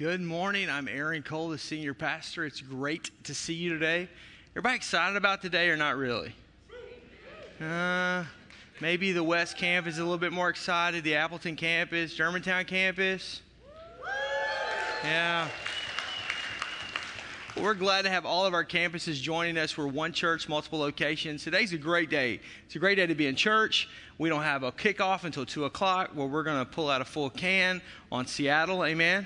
Good morning. I'm Aaron Cole, the senior pastor. It's great to see you today. Everybody excited about today or not really? Maybe the West Campus is a little bit more excited. The Appleton campus, Germantown campus. Yeah. Well, we're glad to have all of our campuses joining us. We're one church, multiple locations. Today's a great day. It's a great day to be in church. We don't have a kickoff until 2 o'clock where we're going to pull out a full can on Seattle. Amen?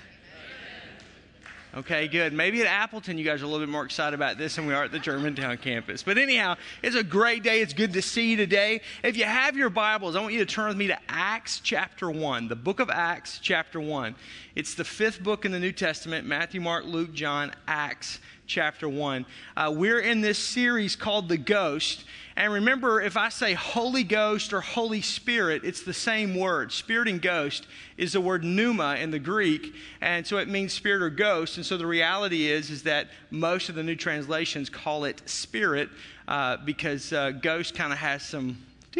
Okay, good. Maybe at Appleton you guys are a little bit more excited about this than we are at the Germantown campus. But anyhow, it's a great day. It's good to see you today. If you have your Bibles, I want you to turn with me to Acts chapter 1, the book of Acts chapter 1. It's the fifth book in the New Testament, Matthew, Mark, Luke, John, Acts chapter 1. We're in this series called The Ghost. And remember, if I say Holy Ghost or Holy Spirit, it's the same word. Spirit and ghost is the word pneuma in the Greek, and so it means spirit or ghost. And so the reality is that most of the new translations call it spirit because ghost kind of has some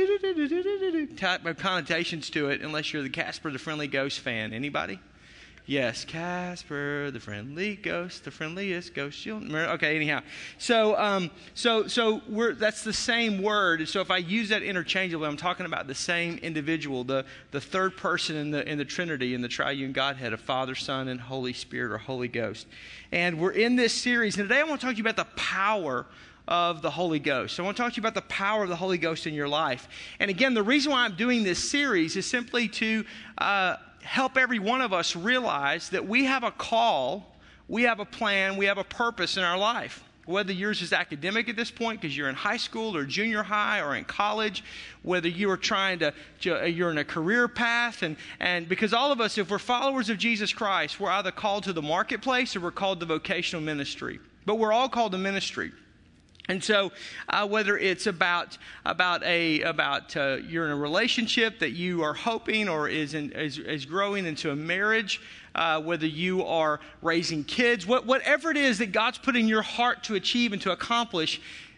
type of connotations to it, unless you're the Casper the Friendly Ghost fan. Anybody? Yes, Casper, the friendly ghost, the friendliest ghost you'll remember. Okay, anyhow. So that's the same word. So if I use that interchangeably, I'm talking about the same individual, the third person in the Trinity, in the triune Godhead of Father, Son, and Holy Spirit, or Holy Ghost. And we're in this series, and today I want to talk to you about the power of the Holy Ghost. I want to talk to you about the power of the Holy Ghost in your life. And again, the reason why I'm doing this series is simply to help every one of us realize that we have a call, we have a plan, we have a purpose in our life. Whether yours is academic at this point because you're in high school or junior high or in college, whether you are you're in a career path, and because all of us, if we're followers of Jesus Christ, we're either called to the marketplace or we're called to vocational ministry. But we're all called to ministry. And so, whether it's about you're in a relationship that you are hoping or is growing into a marriage, whether you are raising kids, whatever it is that God's put in your heart to achieve and to accomplish,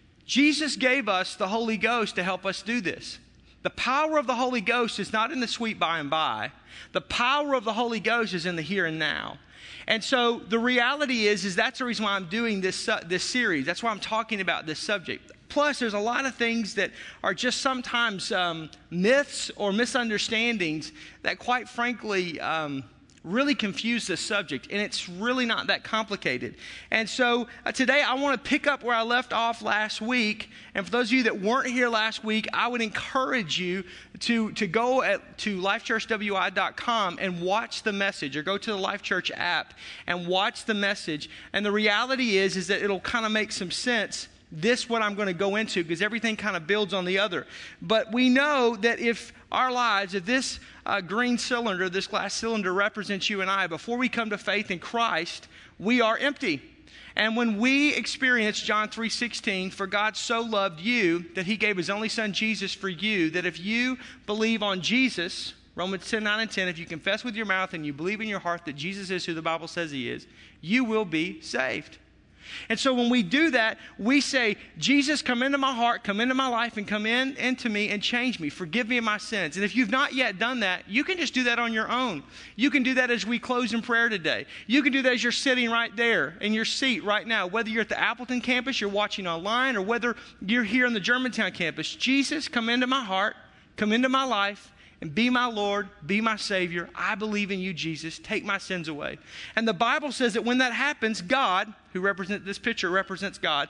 Jesus gave us the Holy Ghost to help us do this. The power of the Holy Ghost is not in the sweet by and by. The power of the Holy Ghost is in the here and now. And so the reality is that's the reason why I'm doing this series. That's why I'm talking about this subject. Plus, there's a lot of things that are just sometimes myths or misunderstandings that, quite frankly, really confuse the subject, and it's really not that complicated. And so today I want to pick up where I left off last week. And for those of you that weren't here last week, I would encourage you to go to lifechurchwi.com and watch the message, or go to the Life Church app and watch the message. And the reality is that it'll kind of make some sense, what I'm going to go into, because everything kind of builds on the other. But we know that if our lives, if this green cylinder, this glass cylinder represents you and I, before we come to faith in Christ, we are empty. And when we experience John 3:16, for God so loved you that he gave his only son Jesus for you, that if you believe on Jesus, Romans 10:9 and 10, if you confess with your mouth and you believe in your heart that Jesus is who the Bible says he is, you will be saved. And so when we do that, we say, Jesus, come into my heart, come into my life, and come into me and change me. Forgive me of my sins. And if you've not yet done that, you can just do that on your own. You can do that as we close in prayer today. You can do that as you're sitting right there in your seat right now. Whether you're at the Appleton campus, you're watching online, or whether you're here on the Germantown campus, Jesus, come into my heart, come into my life, and be my Lord, be my Savior. I believe in you, Jesus. Take my sins away. And the Bible says that when that happens, God, who represents this picture, represents God,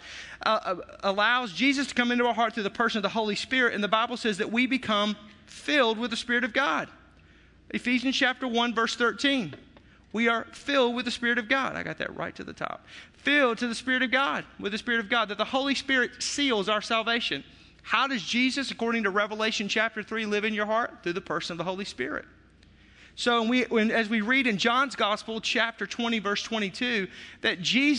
allows Jesus to come into our heart through the person of the Holy Spirit. And the Bible says that we become filled with the Spirit of God. Ephesians chapter 1, verse 13. We are filled with the Spirit of God. I got that right to the top. Filled to the Spirit of God, with the Spirit of God, that the Holy Spirit seals our salvation. How does Jesus, according to Revelation chapter 3, live in your heart? Through the person of the Holy Spirit. So as we read in John's Gospel, chapter 20, verse 22, that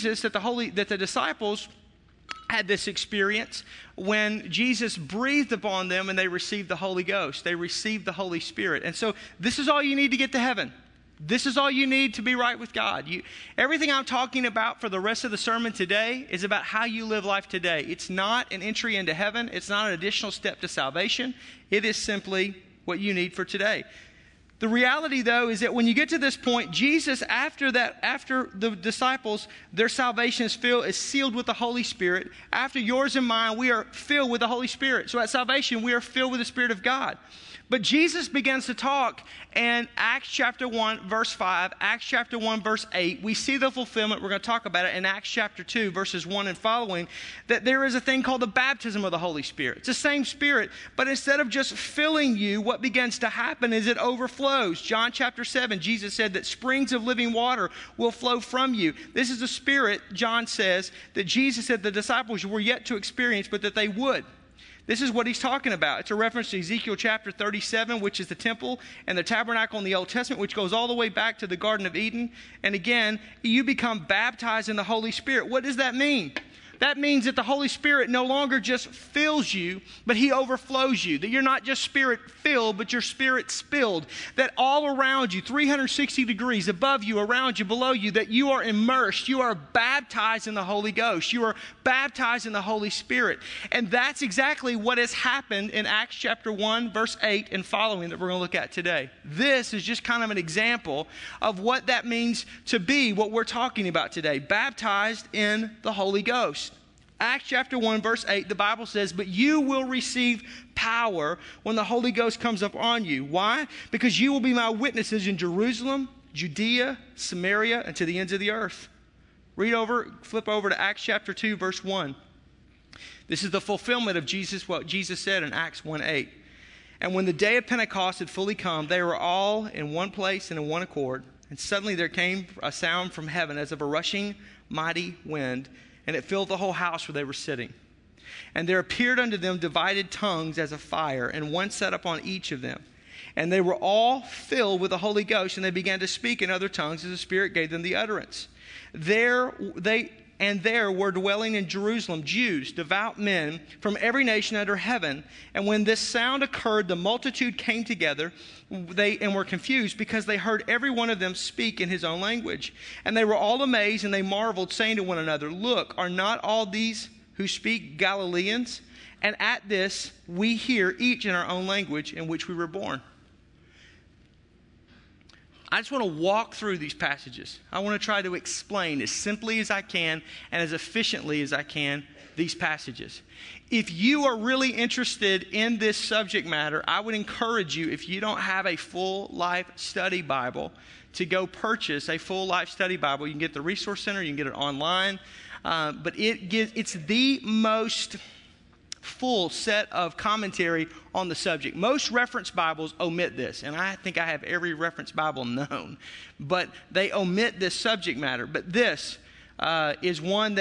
the disciples had this experience when Jesus breathed upon them and they received the Holy Ghost. They received the Holy Spirit. And so this is all you need to get to heaven. This is all you need to be right with God. Everything I'm talking about for the rest of the sermon today is about how you live life today. It's not an entry into heaven. It's not an additional step to salvation. It is simply what you need for today. The reality, though, is that when you get to this point, Jesus, after the disciples, their salvation is sealed with the Holy Spirit. After yours and mine, we are filled with the Holy Spirit. So at salvation, we are filled with the Spirit of God. But Jesus begins to talk in Acts chapter 1, verse 5, Acts chapter 1, verse 8. We see the fulfillment. We're going to talk about it in Acts chapter 2, verses 1 and following, that there is a thing called the baptism of the Holy Spirit. It's the same Spirit, but instead of just filling you, what begins to happen is it overflows. John chapter 7, Jesus said that springs of living water will flow from you. This is the Spirit, John says, that Jesus said the disciples were yet to experience, but that they would. This is what he's talking about. It's a reference to Ezekiel chapter 37, which is the temple and the tabernacle in the Old Testament, which goes all the way back to the Garden of Eden. And again, you become baptized in the Holy Spirit. What does that mean? That means that the Holy Spirit no longer just fills you, but he overflows you. That you're not just Spirit-filled, but you're Spirit-spilled. That all around you, 360 degrees above you, around you, below you, that you are immersed. You are baptized in the Holy Ghost. You are baptized in the Holy Spirit. And that's exactly what has happened in Acts chapter 1, verse 8 and following that we're going to look at today. This is just kind of an example of what that means to be what we're talking about today. Baptized in the Holy Ghost. Acts chapter 1, verse 8, the Bible says, "But you will receive power when the Holy Ghost comes upon you." Why? "Because you will be my witnesses in Jerusalem, Judea, Samaria, and to the ends of the earth." Flip over to Acts chapter 2, verse 1. This is the fulfillment of what Jesus said in Acts 1:8. "And when the day of Pentecost had fully come, they were all in one place and in one accord. And suddenly there came a sound from heaven as of a rushing mighty wind, and it filled the whole house where they were sitting. And there appeared unto them divided tongues as of fire, and one sat upon each of them. And they were all filled with the Holy Ghost, and they began to speak in other tongues as the Spirit gave them the utterance. There were dwelling in Jerusalem Jews, devout men from every nation under heaven. And when this sound occurred, the multitude came together and were confused, because they heard every one of them speak in his own language. And they were all amazed, and they marveled, saying to one another, 'Look, are not all these who speak Galileans? And at this we hear each in our own language in which we were born.'" I just want to walk through these passages. I want to try to explain as simply as I can and as efficiently as I can these passages. If you are really interested in this subject matter, I would encourage you, if you don't have a full life study Bible, to go purchase a full life study Bible. You can get the Resource Center, you can get it online, but it's the most full set of commentary on the subject. Most reference Bibles omit this, and I think I have every reference Bible known, but they omit this subject matter. But this is one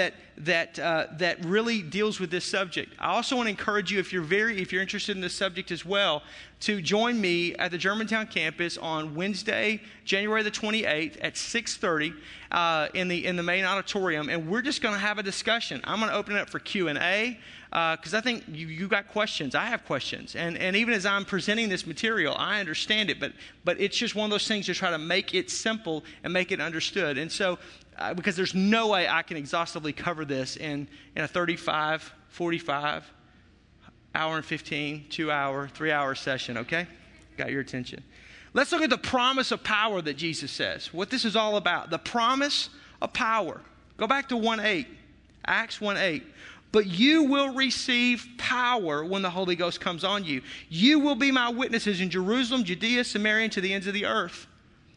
that really deals with this subject. I also want to encourage you, if you're interested in this subject as well, to join me at the Germantown campus on Wednesday, January the 28th at 6:30 in the main auditorium, and we're just going to have a discussion. I'm going to open it up for Q&A. Because I think you got questions. I have questions. And even as I'm presenting this material, I understand it. But it's just one of those things to try to make it simple and make it understood. And so, because there's no way I can exhaustively cover this in a 35, 45, hour and 15, 2 hour, 3 hour session, okay? Got your attention. Let's look at the promise of power that Jesus says. What this is all about. The promise of power. Go back to 1:8. Acts 1:8. "But you will receive power when the Holy Ghost comes on you. You will be my witnesses in Jerusalem, Judea, Samaria, and to the ends of the earth."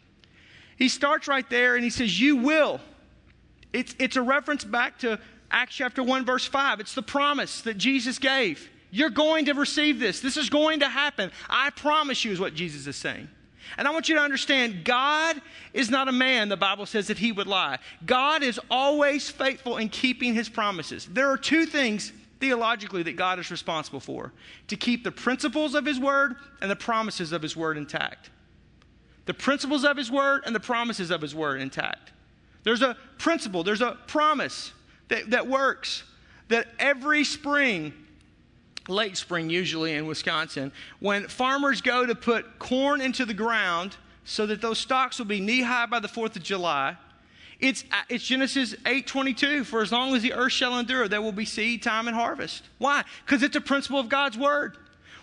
He starts right there and he says, "You will." It's a reference back to Acts chapter 1, verse 5. It's the promise that Jesus gave. You're going to receive this. This is going to happen. I promise you, is what Jesus is saying. And I want you to understand, God is not a man, the Bible says, that he would lie. God is always faithful in keeping his promises. There are two things theologically that God is responsible for: to keep the principles of his word and the promises of his word intact. The principles of his word and the promises of his word intact. There's a principle, there's a promise that works, that every spring, late spring usually in Wisconsin, when farmers go to put corn into the ground so that those stalks will be knee-high by the 4th of July, it's Genesis 8:22, "For as long as the earth shall endure, there will be seed, time, and harvest." Why? Because it's a principle of God's word.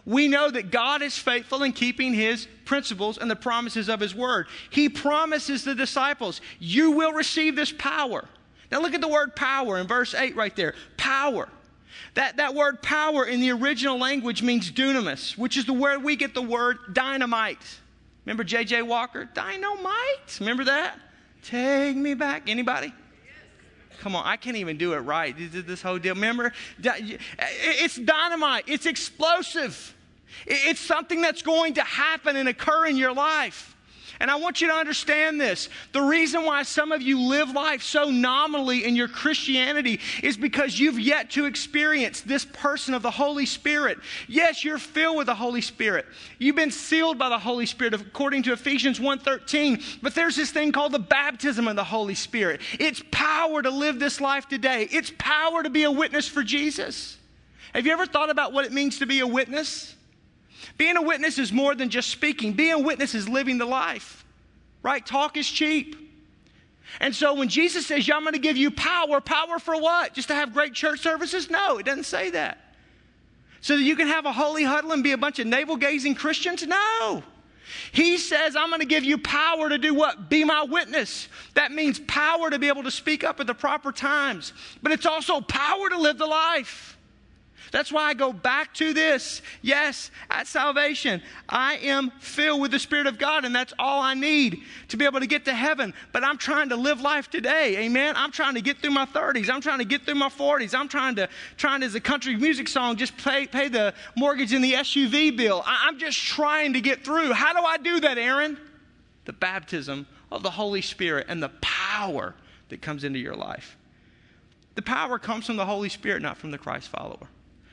We know that God is faithful in keeping his principles and the promises of his word. He promises the disciples, you will receive this power. Now look at the word power in verse 8 right there. Power. That word power in the original language means dunamis, which is the word we get the word dynamite. Remember J.J. Walker? Dynamite. Remember that? Take me back. Anybody? Come on, I can't even do it right. This whole deal. Remember? It's dynamite. It's explosive. It's something that's going to happen and occur in your life. And I want you to understand this. The reason why some of you live life so nominally in your Christianity is because you've yet to experience this person of the Holy Spirit. Yes, you're filled with the Holy Spirit. You've been sealed by the Holy Spirit according to Ephesians 1:13. But there's this thing called the baptism of the Holy Spirit. It's power to live this life today. It's power to be a witness for Jesus. Have you ever thought about what it means to be a witness? Being a witness is more than just speaking. Being a witness is living the life, right? Talk is cheap. And so when Jesus says, I'm going to give you power, power for what? Just to have great church services? No, it doesn't say that. So that you can have a holy huddle and be a bunch of navel-gazing Christians? No. He says, I'm going to give you power to do what? Be my witness. That means power to be able to speak up at the proper times. But it's also power to live the life. That's why I go back to this. Yes, at salvation, I am filled with the Spirit of God, and that's all I need to be able to get to heaven. But I'm trying to live life today, amen? I'm trying to get through my 30s. I'm trying to get through my 40s. I'm trying to, as a country music song, just pay the mortgage and the SUV bill. I'm just trying to get through. How do I do that, Aaron? The baptism of the Holy Spirit and the power that comes into your life. The power comes from the Holy Spirit, not from the Christ follower.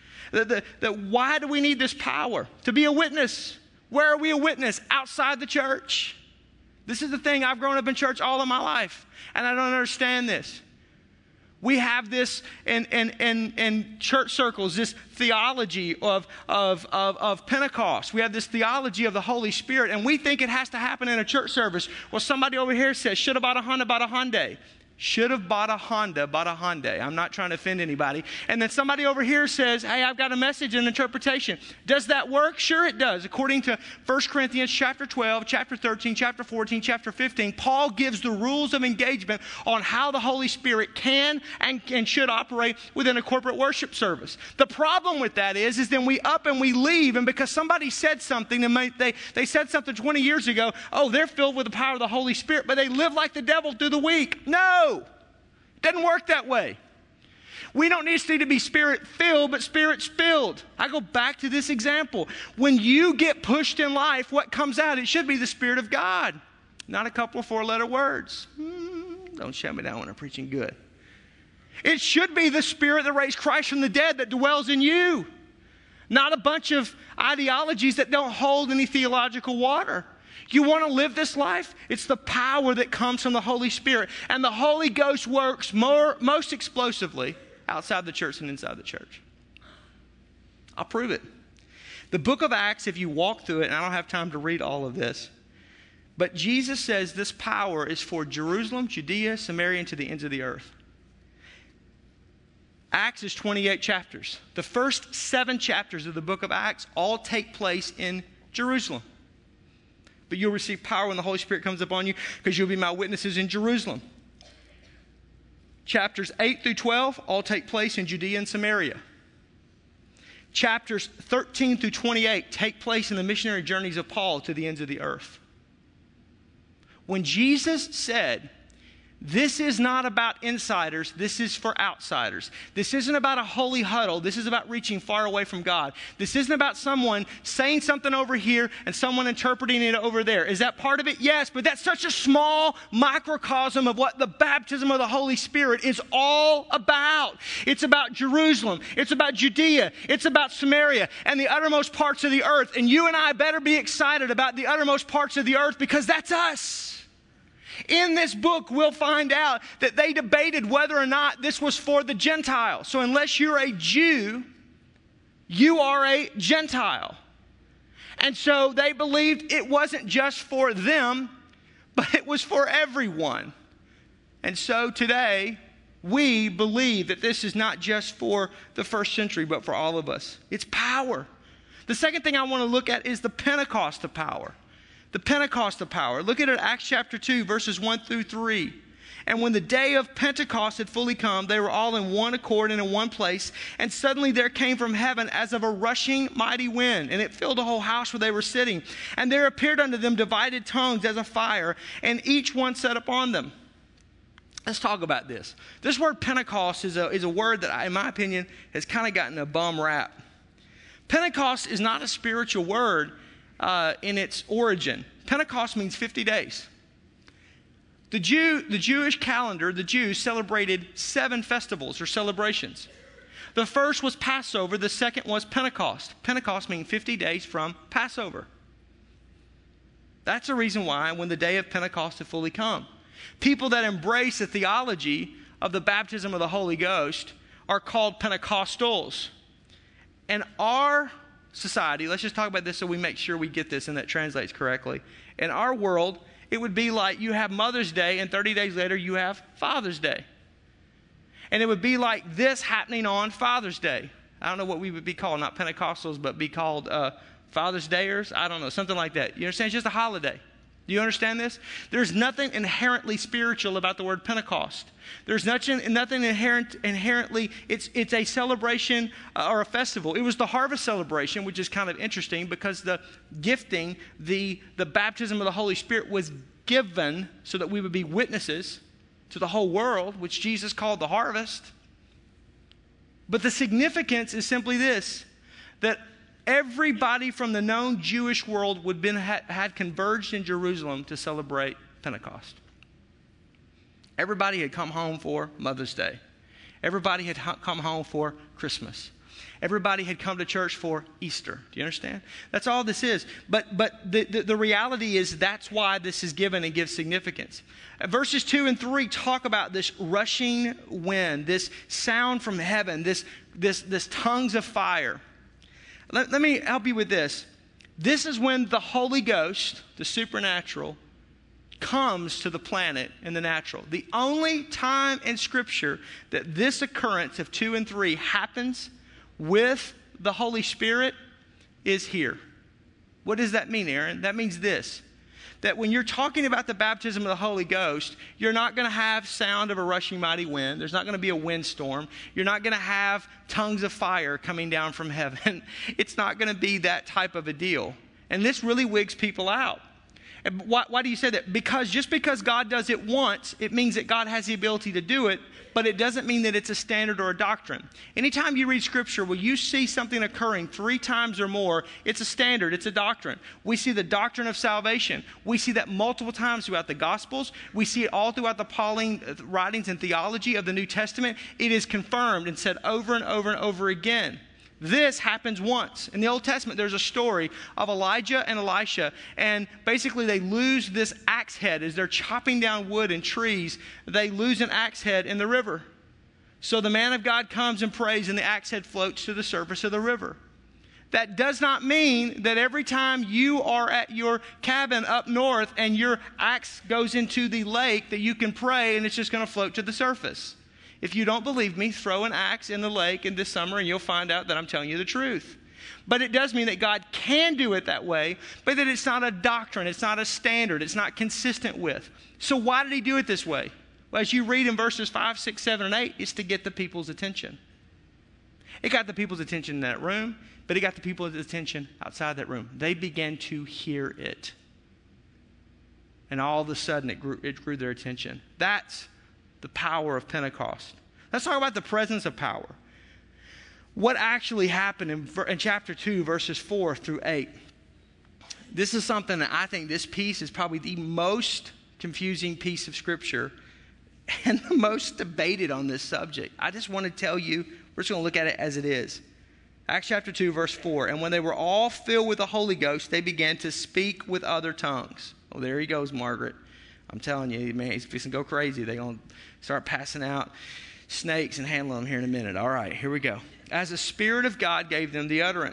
Why do we need this power? To be a witness. Where are we a witness? Outside the church. This is the thing. I've grown up in church all of my life, and I don't understand this. We have this in church circles, this theology of Pentecost. We have this theology of the Holy Spirit, and we think it has to happen in a church service. Well, somebody over here says, should have bought a Honda, bought a Hyundai. Should have bought a Honda, bought a Hyundai. I'm not trying to offend anybody. And then somebody over here says, hey, I've got a message and interpretation. Does that work? Sure it does. According to 1 Corinthians chapter 12, chapter 13, chapter 14, chapter 15, Paul gives the rules of engagement on how the Holy Spirit can and should operate within a corporate worship service. The problem with that is then we up and we leave, and because somebody said something, and they said something 20 years ago, oh, they're filled with the power of the Holy Spirit, but they live like the devil through the week. No. Doesn't work that way. We don't need to be spirit-filled, but spirit-spilled. I go back to this example. When you get pushed in life, what comes out? It should be the Spirit of God, not a couple of four-letter words. Don't shut me down when I'm preaching good. It should be the Spirit that raised Christ from the dead that dwells in you, not a bunch of ideologies that don't hold any theological water. You want to live this life? It's the power that comes from the Holy Spirit. And the Holy Ghost works most explosively outside the church than inside the church. I'll prove it. The book of Acts, if you walk through it, and I don't have time to read all of this, but Jesus says this power is for Jerusalem, Judea, Samaria, and to the ends of the earth. Acts is 28 chapters. The first 7 chapters of the book of Acts all take place in Jerusalem. But you'll receive power when the Holy Spirit comes upon you, because you'll be my witnesses in Jerusalem. Chapters 8 through 12 all take place in Judea and Samaria. Chapters 13 through 28 take place in the missionary journeys of Paul to the ends of the earth. When Jesus said, this is not about insiders, this is for outsiders. This isn't about a holy huddle, this is about reaching far away from God. This isn't about someone saying something over here and someone interpreting it over there. Is that part of it? Yes, but that's such a small microcosm of what the baptism of the Holy Spirit is all about. It's about Jerusalem, it's about Judea, it's about Samaria, and the uttermost parts of the earth. And you and I better be excited about the uttermost parts of the earth, because that's us. In this book, we'll find out that they debated whether or not this was for the Gentiles. So unless you're a Jew, you are a Gentile. And so they believed it wasn't just for them, but it was for everyone. And so today, we believe that this is not just for the first century, but for all of us. It's power. The second thing I want to look at is the Pentecost of power. The Pentecost of power. Look at it, Acts chapter 2, verses 1 through 3. And when the day of Pentecost had fully come, they were all in one accord and in one place. And suddenly there came from heaven as of a rushing mighty wind, and it filled the whole house where they were sitting. And there appeared unto them divided tongues as a fire, and each one sat upon them. Let's talk about this. This word Pentecost is a word that, in my opinion, has kind of gotten a bum rap. Pentecost is not a spiritual word in its origin. Pentecost means 50 days. The Jewish calendar, the Jews celebrated 7 festivals or celebrations. The first was Passover. The second was Pentecost. Pentecost means 50 days from Passover. That's the reason why when the day of Pentecost had fully come, people that embrace the theology of the baptism of the Holy Ghost are called Pentecostals. And our society, let's just talk about this so we make sure we get this and that translates correctly. In our world, it would be like you have Mother's Day and 30 days later you have Father's Day. And it would be like this happening on Father's Day. I don't know what we would be called, not Pentecostals, but be called Father's Dayers. I don't know, something like that. You understand? It's just a holiday. Do you understand this? There's nothing inherently spiritual about the word Pentecost. There's nothing inherently, it's a celebration or a festival. It was the harvest celebration, which is kind of interesting because the gifting, the baptism of the Holy Spirit was given so that we would be witnesses to the whole world, which Jesus called the harvest. But the significance is simply this, that everybody from the known Jewish world had converged in Jerusalem to celebrate Pentecost. Everybody had come home for Mother's Day. Everybody had come home for Christmas. Everybody had come to church for Easter. Do you understand? That's all this is. But the reality is that's why this is given and gives significance. Verses 2 and 3 talk about this rushing wind, this sound from heaven, this tongues of fire. Let me help you with this. This is when the Holy Ghost, the supernatural, comes to the planet in the natural. The only time in Scripture that this occurrence of 2 and 3 happens with the Holy Spirit is here. What does that mean, Aaron? That means this. That when you're talking about the baptism of the Holy Ghost, you're not going to have sound of a rushing mighty wind. There's not going to be a windstorm. You're not going to have tongues of fire coming down from heaven. It's not going to be that type of a deal. And this really wigs people out. And why do you say that? Because just because God does it once, it means that God has the ability to do it, but it doesn't mean that it's a standard or a doctrine. Anytime you read Scripture where you see something occurring 3 times or more, it's a standard, it's a doctrine. We see the doctrine of salvation. We see that multiple times throughout the Gospels. We see it all throughout the Pauline writings and theology of the New Testament. It is confirmed and said over and over and over again. This happens once. In the Old Testament, there's a story of Elijah and Elisha, and basically they lose this axe head. As they're chopping down wood and trees, they lose an axe head in the river. So the man of God comes and prays, and the axe head floats to the surface of the river. That does not mean that every time you are at your cabin up north and your axe goes into the lake that you can pray and it's just going to float to the surface. If you don't believe me, throw an axe in the lake in this summer and you'll find out that I'm telling you the truth. But it does mean that God can do it that way, but that it's not a doctrine, it's not a standard, it's not consistent with. So why did he do it this way? Well, as you read in verses 5, 6, 7, and 8, it's to get the people's attention. It got the people's attention in that room, but it got the people's attention outside that room. They began to hear it. And all of a sudden it grew their attention. That's the power of Pentecost. Let's talk about the presence of power. What actually happened in chapter 2, verses 4 through 8. This is something that I think this piece is probably the most confusing piece of Scripture and the most debated on this subject. I just want to tell you, we're just going to look at it as it is. Acts chapter 2, verse 4. And when they were all filled with the Holy Ghost, they began to speak with other tongues. Oh, there he goes, Margaret. I'm telling you, man, he's fixing to go crazy. They're going to start passing out snakes and handling them here in a minute. All right, here we go. As the Spirit of God gave them the utterance.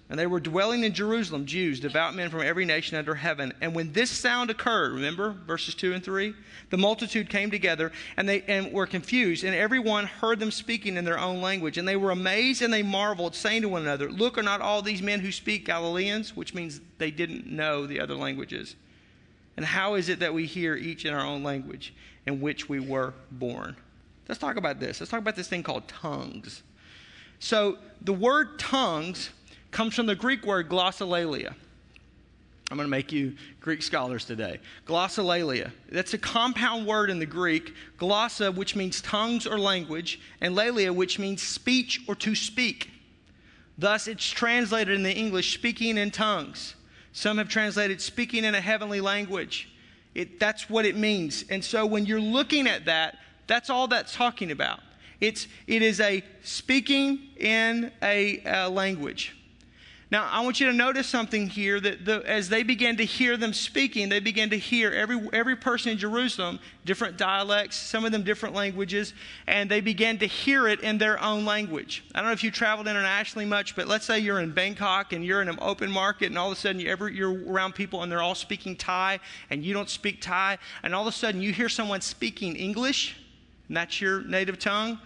And they were dwelling in Jerusalem, Jews, devout men from every nation under heaven. And when this sound occurred, remember verses 2 and 3? The multitude came together and were confused, and everyone heard them speaking in their own language. And they were amazed and they marveled, saying to one another, "Look, are not all these men who speak Galileans?" Which means they didn't know the other languages. And how is it that we hear each in our own language in which we were born? Let's talk about this. Let's talk about this thing called tongues. So the word tongues comes from the Greek word glossolalia. I'm going to make you Greek scholars today. Glossolalia. That's a compound word in the Greek. Glossa, which means tongues or language, and lalia, which means speech or to speak. Thus, it's translated in the English, speaking in tongues. Some have translated speaking in a heavenly language. That's what it means. And so when you're looking at that, that's all that's talking about. It is a speaking in a language. Now, I want you to notice something here, that as they began to hear them speaking, they began to hear every person in Jerusalem, different dialects, some of them different languages, and they began to hear it in their own language. I don't know if you traveled internationally much, but let's say you're in Bangkok and you're in an open market, and all of a sudden you're around people and they're all speaking Thai, and you don't speak Thai, and all of a sudden you hear someone speaking English, and that's your native tongue.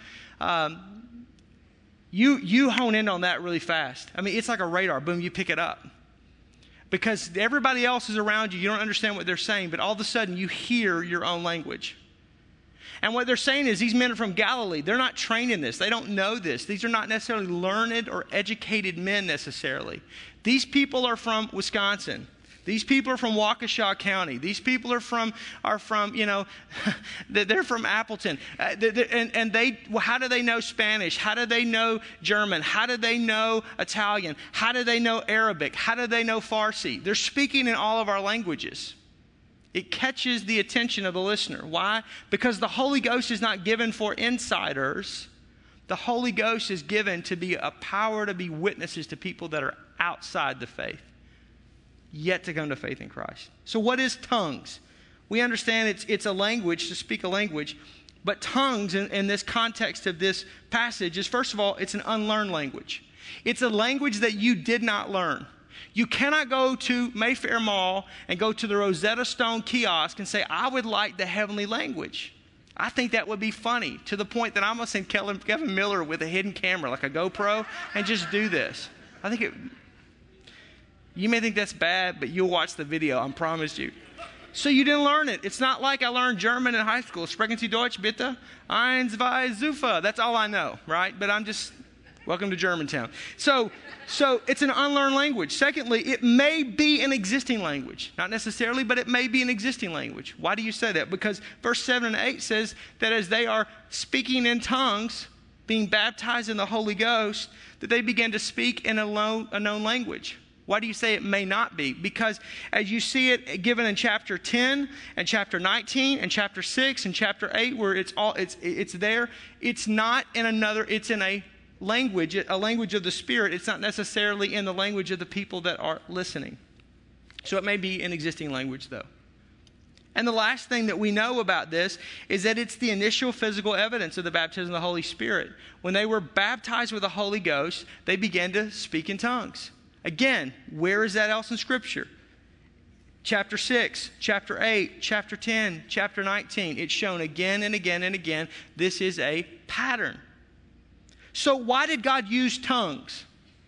You hone in on that really fast. I mean, it's like a radar. Boom, you pick it up. Because everybody else is around you. You don't understand what they're saying, but all of a sudden you hear your own language. And what they're saying is these men are from Galilee. They're not trained in this. They don't know this. These are not necessarily learned or educated men necessarily. These people are from Wisconsin. These people are from Waukesha County. These people are from they're from Appleton. How do they know Spanish? How do they know German? How do they know Italian? How do they know Arabic? How do they know Farsi? They're speaking in all of our languages. It catches the attention of the listener. Why? Because the Holy Ghost is not given for insiders. The Holy Ghost is given to be a power to be witnesses to people that are outside the faith, yet to come to faith in Christ. So what is tongues? We understand it's a language, to speak a language. But tongues, in this context of this passage, is first of all, it's an unlearned language. It's a language that you did not learn. You cannot go to Mayfair Mall and go to the Rosetta Stone kiosk and say, "I would like the heavenly language." I think that would be funny, to the point that I'm going to send Kevin Miller with a hidden camera, like a GoPro, and just do this. I think you may think that's bad, but you'll watch the video, I promise you. So you didn't learn it. It's not like I learned German in high school. Sprechen Sie Deutsch, bitte? Eins, zwei, super. That's all I know, right? But welcome to Germantown. So it's an unlearned language. Secondly, it may be an existing language. Not necessarily, but it may be an existing language. Why do you say that? Because verse 7 and 8 says that as they are speaking in tongues, being baptized in the Holy Ghost, that they began to speak in a known language. Why do you say it may not be? Because as you see it given in chapter 10 and chapter 19 and chapter 6 and chapter 8, where it's there, it's not in another, it's in a language of the Spirit. It's not necessarily in the language of the people that are listening. So it may be an existing language, though. And the last thing that we know about this is that it's the initial physical evidence of the baptism of the Holy Spirit. When they were baptized with the Holy Ghost, they began to speak in tongues. Again, where is that else in Scripture? Chapter 6, chapter 8, chapter 10, chapter 19. It's shown again and again and again. This is a pattern. So why did God use tongues?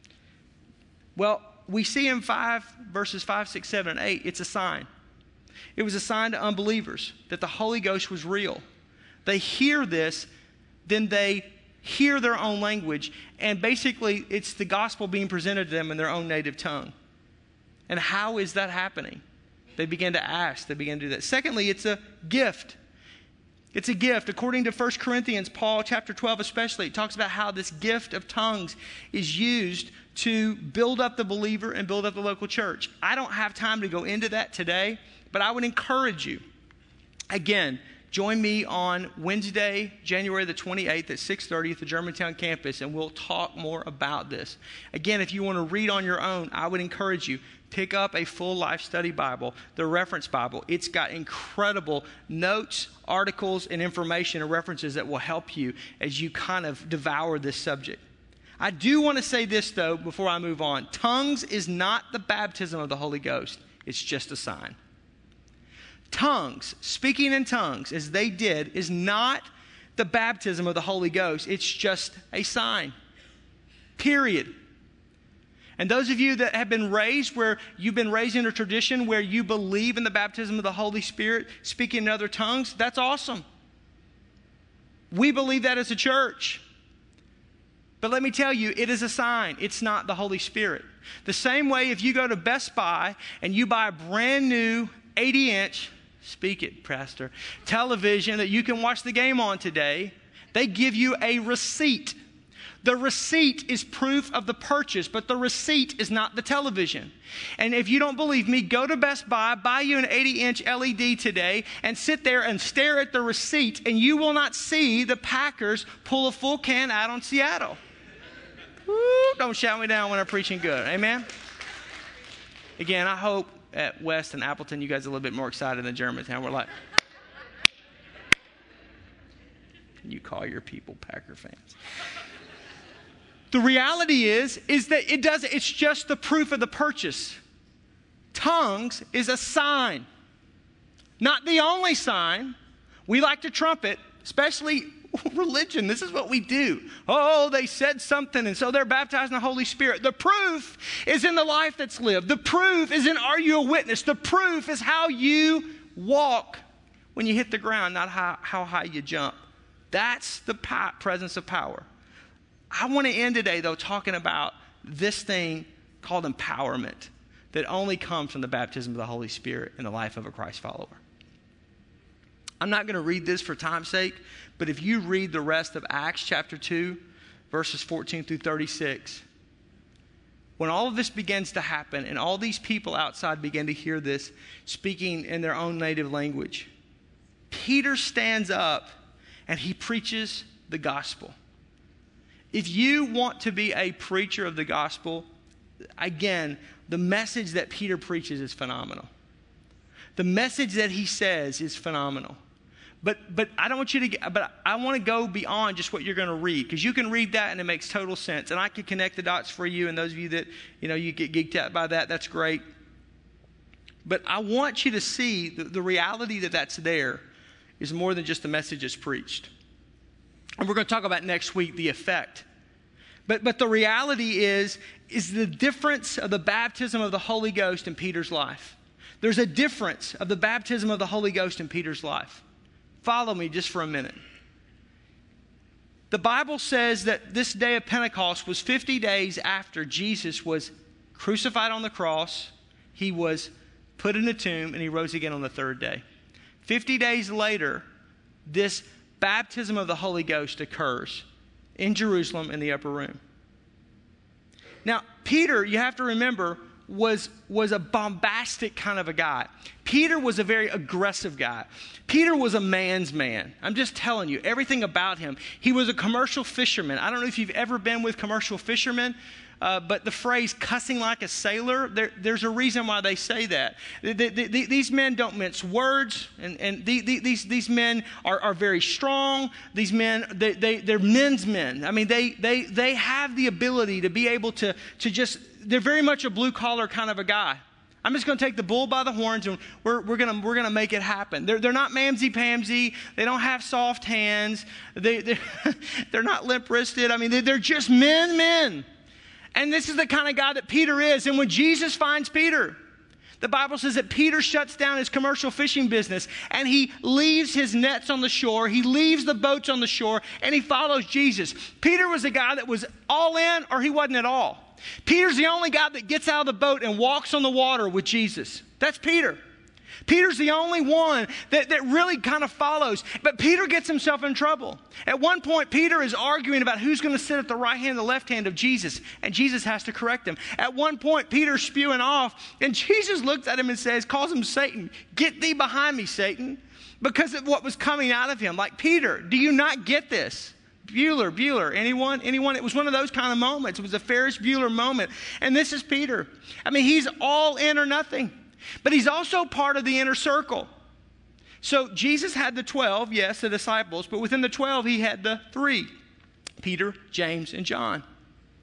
Well, we see in verses 5, 6, 7, and 8, it's a sign. It was a sign to unbelievers that the Holy Ghost was real. They hear this, then they hear their own language, and basically it's the gospel being presented to them in their own native tongue. And how is that happening? They began to ask. They began to do that. Secondly, it's a gift. It's a gift. According to 1 Corinthians, Paul, chapter 12 especially, it talks about how this gift of tongues is used to build up the believer and build up the local church. I don't have time to go into that today, but I would encourage you, again, join me on Wednesday, January the 28th at 6:30 at the Germantown campus, and we'll talk more about this. Again, if you want to read on your own, I would encourage you, pick up a full Life Study Bible, the Reference Bible. It's got incredible notes, articles, and information and references that will help you as you kind of devour this subject. I do want to say this, though, before I move on. Tongues is not the baptism of the Holy Ghost. It's just a sign. Tongues, speaking in tongues, as they did, is not the baptism of the Holy Ghost. It's just a sign. Period. And those of you that have been raised where you've been raised in a tradition where you believe in the baptism of the Holy Spirit, speaking in other tongues, that's awesome. We believe that as a church. But let me tell you, it is a sign. It's not the Holy Spirit. The same way if you go to Best Buy and you buy a brand new 80-inch, speak it, Pastor, television that you can watch the game on today, they give you a receipt. The receipt is proof of the purchase, but the receipt is not the television. And if you don't believe me, go to Best Buy, buy you an 80-inch LED today, and sit there and stare at the receipt, and you will not see the Packers pull a full can out on Seattle. Woo, don't shout me down when I'm preaching good. Amen? Again, I hope at West and Appleton you guys are a little bit more excited than Germantown. We're like, you call your people Packer fans. The reality is that it's just the proof of the purchase. Tongues is a sign. Not the only sign. We like to trumpet, especially religion. This is what we do. Oh, they said something, and so they're baptized in the Holy Spirit. The proof is in the life that's lived. The proof is in, are you a witness? The proof is how you walk when you hit the ground, not how high you jump. That's the presence of power. I want to end today, though, talking about this thing called empowerment that only comes from the baptism of the Holy Spirit in the life of a Christ follower. I'm not going to read this for time's sake, but if you read the rest of Acts chapter 2, verses 14 through 36, when all of this begins to happen and all these people outside begin to hear this speaking in their own native language, Peter stands up and he preaches the gospel. If you want to be a preacher of the gospel, again, the message that Peter preaches is phenomenal. The message that he says is phenomenal. But I don't want you to get, but I want to go beyond just what you're going to read, because you can read that and it makes total sense. And I can connect the dots for you, and those of you that, you get geeked out by that, that's great. But I want you to see the reality that's there is more than just the message that's preached. And we're going to talk about next week the effect. But the reality is the difference of the baptism of the Holy Ghost in Peter's life. There's a difference of the baptism of the Holy Ghost in Peter's life. Follow me just for a minute. The Bible says that this day of Pentecost was 50 days after Jesus was crucified on the cross, he was put in a tomb, and he rose again on the third day. 50 days later, this baptism of the Holy Ghost occurs in Jerusalem in the upper room. Now, Peter, you have to remember, was a bombastic kind of a guy. Peter was a very aggressive guy. Peter was a man's man. I'm just telling you, everything about him. He was a commercial fisherman. I don't know if you've ever been with commercial fishermen, but the phrase cussing like a sailor, there's a reason why they say that. These men don't mince words, and these men are very strong. These men, they're men's men. I mean, they have the ability to be able to just, they're very much a blue-collar kind of a guy. I'm just going to take the bull by the horns, and we're going to make it happen. They're not mamsy-pamsy. They don't have soft hands. They're not limp-wristed. I mean, they're just men. And this is the kind of guy that Peter is. And when Jesus finds Peter, the Bible says that Peter shuts down his commercial fishing business, and he leaves his nets on the shore. He leaves the boats on the shore, and he follows Jesus. Peter was a guy that was all in, or he wasn't at all. Peter's the only guy that gets out of the boat and walks on the water with Jesus. That's Peter. Peter's the only one that really kind of follows. But Peter gets himself in trouble. At one point, Peter is arguing about who's going to sit at the right hand and the left hand of Jesus. And Jesus has to correct him. At one point, Peter's spewing off. And Jesus looks at him and says, calls him Satan. Get thee behind me, Satan. Because of what was coming out of him. Like, Peter, do you not get this? Bueller, anyone? It was one of those kind of moments. It was a Ferris Bueller moment. And this is Peter. I mean, he's all in or nothing. But he's also part of the inner circle. So Jesus had the 12, yes, the disciples. But within the 12, he had the 3, Peter, James, and John.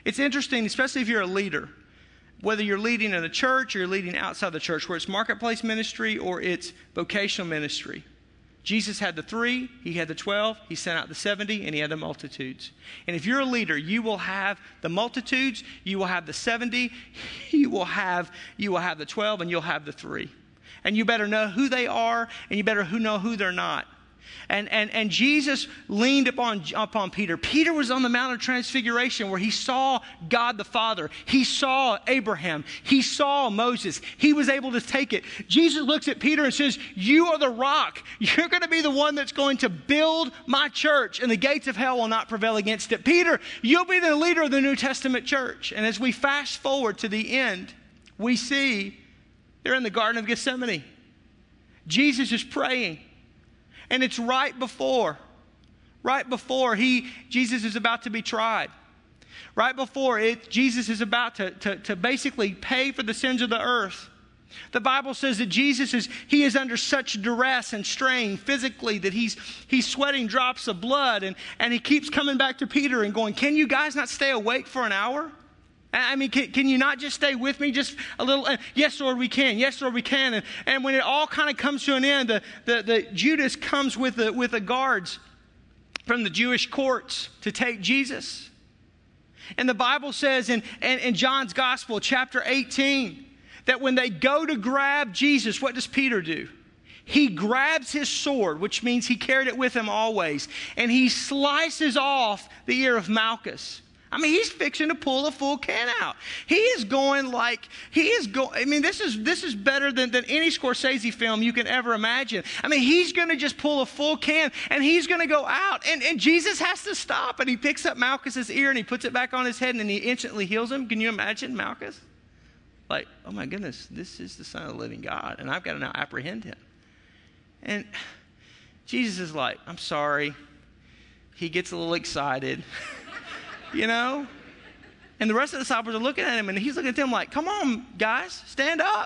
It's interesting, especially if you're a leader, whether you're leading in a church or you're leading outside the church, where it's marketplace ministry or it's vocational ministry. Jesus had the 3, he had the 12, he sent out the 70, and he had the multitudes. And if you're a leader, you will have the multitudes, you will have the 70, you will have the 12, and you'll have the 3. And you better know who they are, and you better know who they're not. And Jesus leaned upon Peter. Peter was on the Mount of Transfiguration where he saw God the Father. He saw Abraham. He saw Moses. He was able to take it. Jesus looks at Peter and says, you are the rock. You're going to be the one that's going to build my church, and the gates of hell will not prevail against it. Peter, you'll be the leader of the New Testament church. And as we fast forward to the end, we see they're in the Garden of Gethsemane. Jesus is praying. And it's right before Jesus is about to be tried. Right before Jesus is about to basically pay for the sins of the earth. The Bible says that Jesus is under such duress and strain physically that he's sweating drops of blood. And he keeps coming back to Peter and going, can you guys not stay awake for an hour? I mean, can you not just stay with me just a little? Yes, Lord, we can. Yes, Lord, we can. And when it all kind of comes to an end, the Judas comes with the guards from the Jewish courts to take Jesus. And the Bible says in John's Gospel, chapter 18, that when they go to grab Jesus, what does Peter do? He grabs his sword, which means he carried it with him always, and he slices off the ear of Malchus. I mean, he's fixing to pull a full can out. This is better than any Scorsese film you can ever imagine. I mean, he's going to just pull a full can, and he's going to go out. And Jesus has to stop, and he picks up Malchus's ear, and he puts it back on his head, and he instantly heals him. Can you imagine Malchus? Like, oh my goodness, this is the Son of the living God, and I've got to now apprehend him. And Jesus is like, I'm sorry. He gets a little excited. You know? And the rest of the disciples are looking at him, and he's looking at them like, come on, guys, stand up.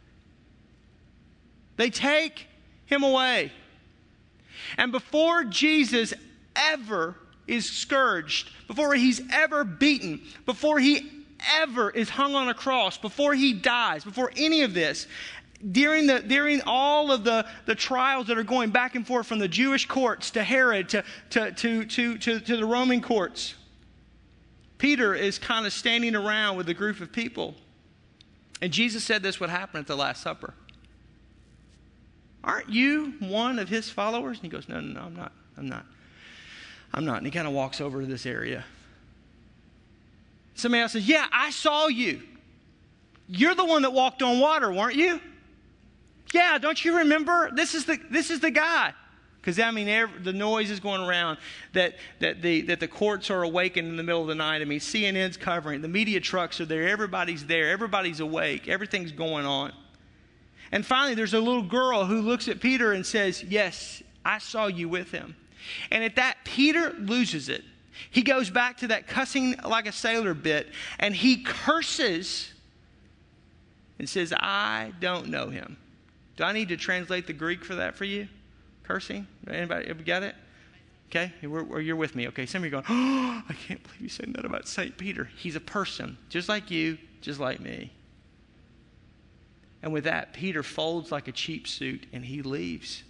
They take him away. And before Jesus ever is scourged, before he's ever beaten, before he ever is hung on a cross, before he dies, before any of this, during all of the trials that are going back and forth from the Jewish courts to Herod to the Roman courts, Peter is kind of standing around with a group of people. And Jesus said this would happen at the Last Supper. Aren't you one of his followers? And he goes, no, I'm not. And he kind of walks over to this area. Somebody else says, yeah, I saw you. You're the one that walked on water, weren't you? Yeah, don't you remember? This is the guy. Because, I mean, the noise is going around that the courts are awakened in the middle of the night. I mean, CNN's covering. The media trucks are there. Everybody's there. Everybody's awake. Everything's going on. And finally, there's a little girl who looks at Peter and says, yes, I saw you with him. And at that, Peter loses it. He goes back to that cussing like a sailor bit, and he curses and says, I don't know him. Do I need to translate the Greek for that for you? Cursing? Anybody ever got it? Okay, you're with me. Okay, some of you are going, oh, I can't believe you said that about St. Peter. He's a person, just like you, just like me. And with that, Peter folds like a cheap suit and he leaves.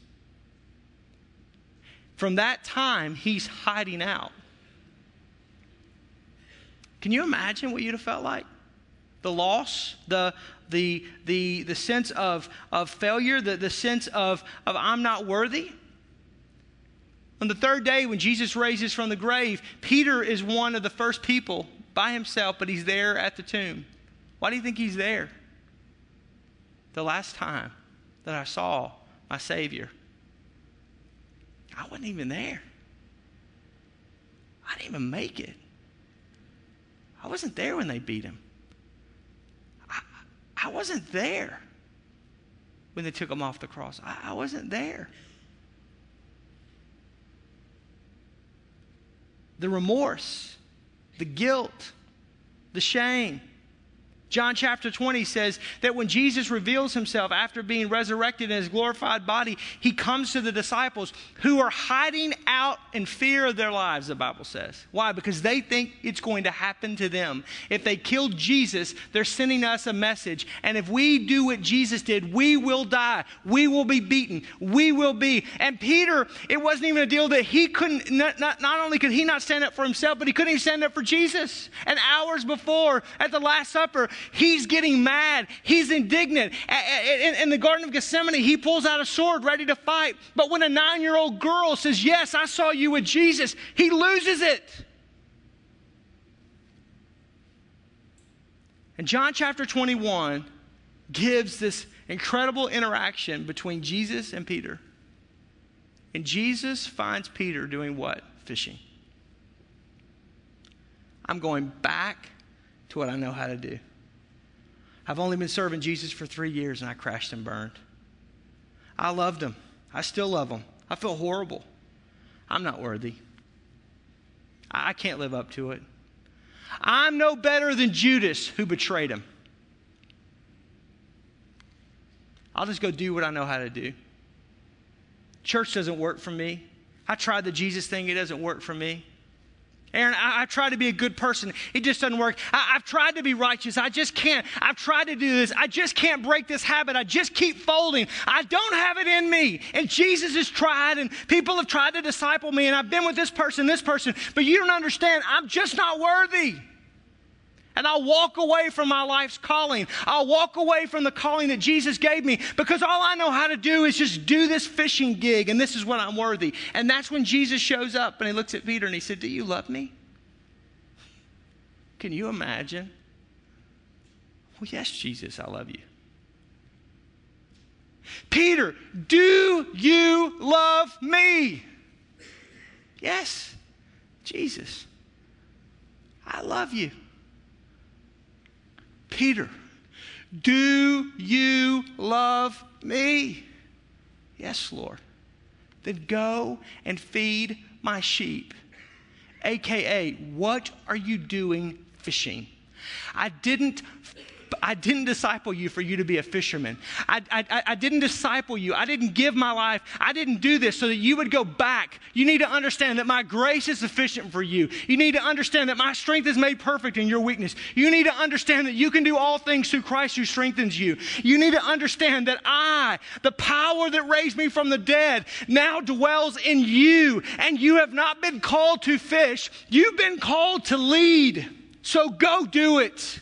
From that time, he's hiding out. Can you imagine what you'd have felt like? The loss, the sense of failure, the sense of I'm not worthy. On the third day, when Jesus raises from the grave, Peter is one of the first people by himself, but he's there at the tomb. Why do you think he's there? The last time that I saw my Savior, I wasn't even there. I didn't even make it. I wasn't there when they beat him. I wasn't there when they took him off the cross. I wasn't there. The remorse, the guilt, the shame, John chapter 20 says that when Jesus reveals himself after being resurrected in his glorified body, he comes to the disciples who are hiding out in fear of their lives, the Bible says. Why? Because they think it's going to happen to them. If they killed Jesus, they're sending us a message. And if we do what Jesus did, we will die. We will be beaten. We will be. And Peter, it wasn't even a deal that he couldn't, not only could he not stand up for himself, but he couldn't even stand up for Jesus. And hours before, at the Last Supper, he's getting mad. He's indignant. In the Garden of Gethsemane, he pulls out a sword ready to fight. But when a 9-year-old girl says, yes, I saw you with Jesus, he loses it. And John chapter 21 gives this incredible interaction between Jesus and Peter. And Jesus finds Peter doing what? Fishing. I'm going back to what I know how to do. I've only been serving Jesus for 3 years and I crashed and burned. I loved him. I still love him. I feel horrible. I'm not worthy. I can't live up to it. I'm no better than Judas who betrayed him. I'll just go do what I know how to do. Church doesn't work for me. I tried the Jesus thing. It doesn't work for me. Aaron, I tried to be a good person. It just doesn't work. I've tried to be righteous. I just can't. I've tried to do this. I just can't break this habit. I just keep folding. I don't have it in me. And Jesus has tried, and people have tried to disciple me, and I've been with this person, but you don't understand. I'm just not worthy. And I'll walk away from my life's calling. I'll walk away from the calling that Jesus gave me because all I know how to do is just do this fishing gig, and this is what I'm worthy. And that's when Jesus shows up, and he looks at Peter, and he said, do you love me? Can you imagine? Well, yes, Jesus, I love you. Peter, do you love me? Yes, Jesus, I love you. Peter, do you love me? Yes, Lord. Then go and feed my sheep. AKA, what are you doing fishing? I didn't disciple you for you to be a fisherman. I didn't disciple you. I didn't give my life. I didn't do this so that you would go back. You need to understand that my grace is sufficient for you. You need to understand that my strength is made perfect in your weakness. You need to understand that you can do all things through Christ who strengthens you. You need to understand that the power that raised me from the dead, now dwells in you. And you have not been called to fish. You've been called to lead. So go do it.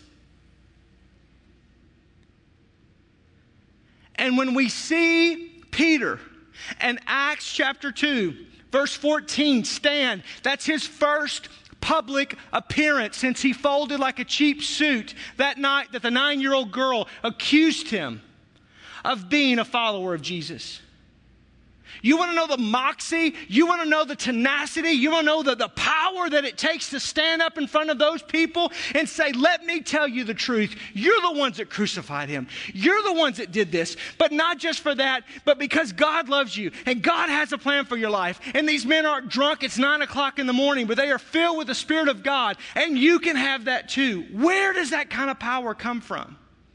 And when we see Peter in Acts chapter 2, verse 14, stand, that's his first public appearance since he folded like a cheap suit that night that the 9-year-old girl accused him of being a follower of Jesus. You want to know the moxie? You want to know the tenacity? You want to know the power that it takes to stand up in front of those people and say, let me tell you the truth. You're the ones that crucified him. You're the ones that did this. But not just for that, but because God loves you and God has a plan for your life. And these men aren't drunk. It's 9 o'clock in the morning, but they are filled with the Spirit of God. And you can have that too. Where does that kind of power come from?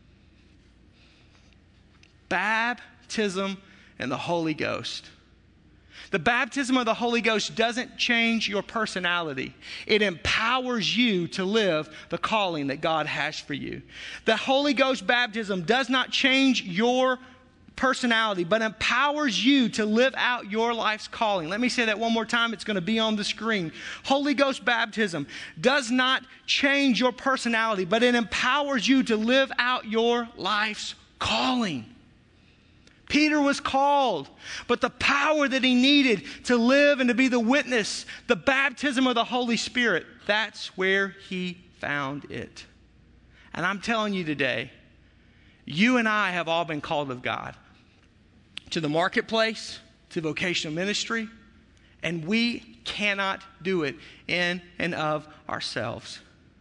Baptism and the Holy Ghost. The baptism of the Holy Ghost doesn't change your personality. It empowers you to live the calling that God has for you. The Holy Ghost baptism does not change your personality, but empowers you to live out your life's calling. Let me say that one more time. It's going to be on the screen. Holy Ghost baptism does not change your personality, but it empowers you to live out your life's calling. Peter was called, but the power that he needed to live and to be the witness, the baptism of the Holy Spirit, that's where he found it. And I'm telling you today, you and I have all been called of God to the marketplace, to vocational ministry, and we cannot do it in and of ourselves.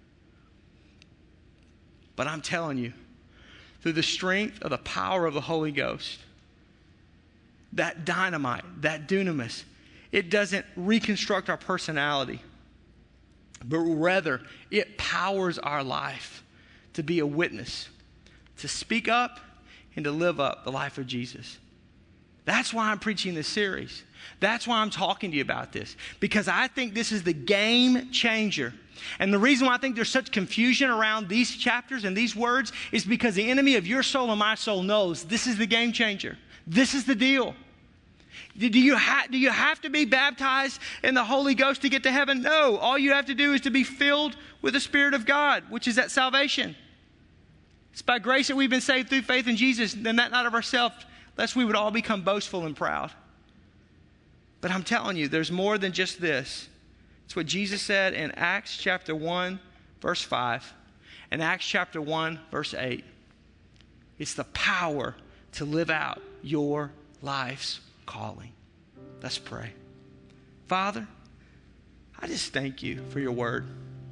But I'm telling you, through the strength of the power of the Holy Ghost, that dynamite, that dunamis, it doesn't reconstruct our personality, but rather it powers our life to be a witness, to speak up and to live up the life of Jesus. That's why I'm preaching this series. That's why I'm talking to you about this, because I think this is the game changer. And the reason why I think there's such confusion around these chapters and these words is because the enemy of your soul and my soul knows this is the game changer. This is the deal. Do you have to be baptized in the Holy Ghost to get to heaven? No. All you have to do is to be filled with the Spirit of God, which is that salvation. It's by grace that we've been saved through faith in Jesus, and that not of ourselves, lest we would all become boastful and proud. But I'm telling you, there's more than just this. It's what Jesus said in Acts chapter 1, verse 5, and Acts chapter 1, verse 8. It's the power to live out your life's calling. Let's pray. Father, I just thank you for your word.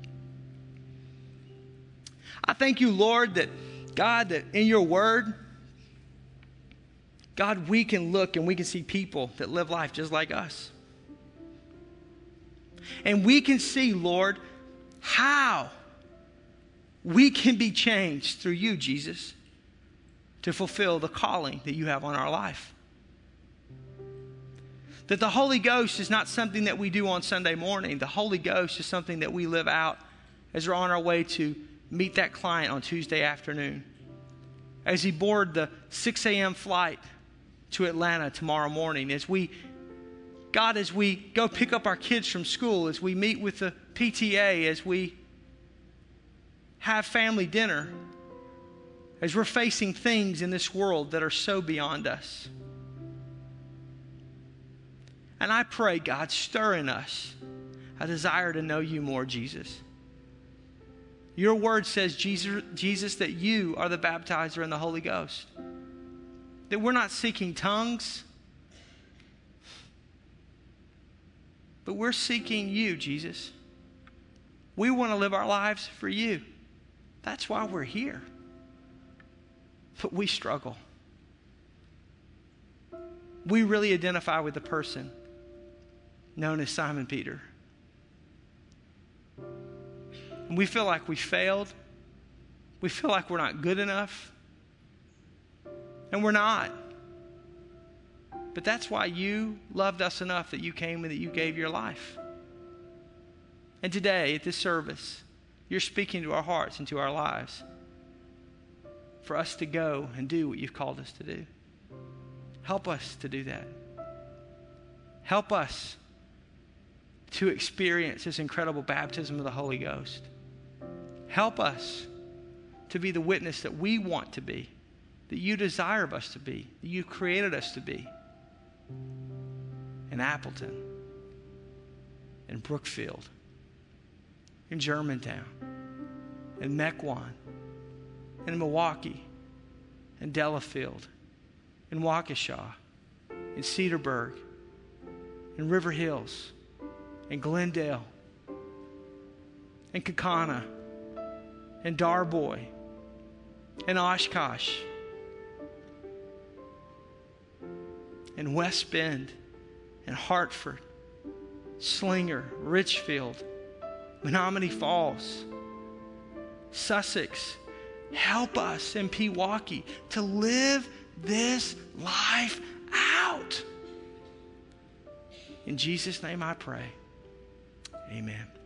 I thank you, Lord, that God, that in your word, God, we can look and we can see people that live life just like us. And we can see, Lord, how we can be changed through you, Jesus, to fulfill the calling that you have on our life. That the Holy Ghost is not something that we do on Sunday morning. The Holy Ghost is something that we live out as we're on our way to meet that client on Tuesday afternoon. As he board the 6 a.m. flight to Atlanta tomorrow morning. As we go pick up our kids from school. As we meet with the PTA. As we have family dinner. As we're facing things in this world that are so beyond us. And I pray, God, stir in us a desire to know you more, Jesus. Your word says, Jesus, that you are the baptizer in the Holy Ghost. That we're not seeking tongues, but we're seeking you, Jesus. We want to live our lives for you. That's why we're here. But we struggle. We really identify with the person known as Simon Peter. And we feel like we failed. We feel like we're not good enough. And we're not. But that's why you loved us enough that you came and that you gave your life. And today, at this service, you're speaking to our hearts and to our lives for us to go and do what you've called us to do. Help us to do that. Help us to experience this incredible baptism of the Holy Ghost. Help us to be the witness that we want to be, that you desire of us to be, that you created us to be. In Appleton, in Brookfield, in Germantown, in Mequon, in Milwaukee, in Delafield, in Waukesha, in Cedarburg, in River Hills, in Glendale, in Kaukauna, in Darboy, in Oshkosh, in West Bend, in Hartford, Slinger, Richfield, Menominee Falls, Sussex. Help us in Pewaukee to live this life out. In Jesus' name I pray. Amen.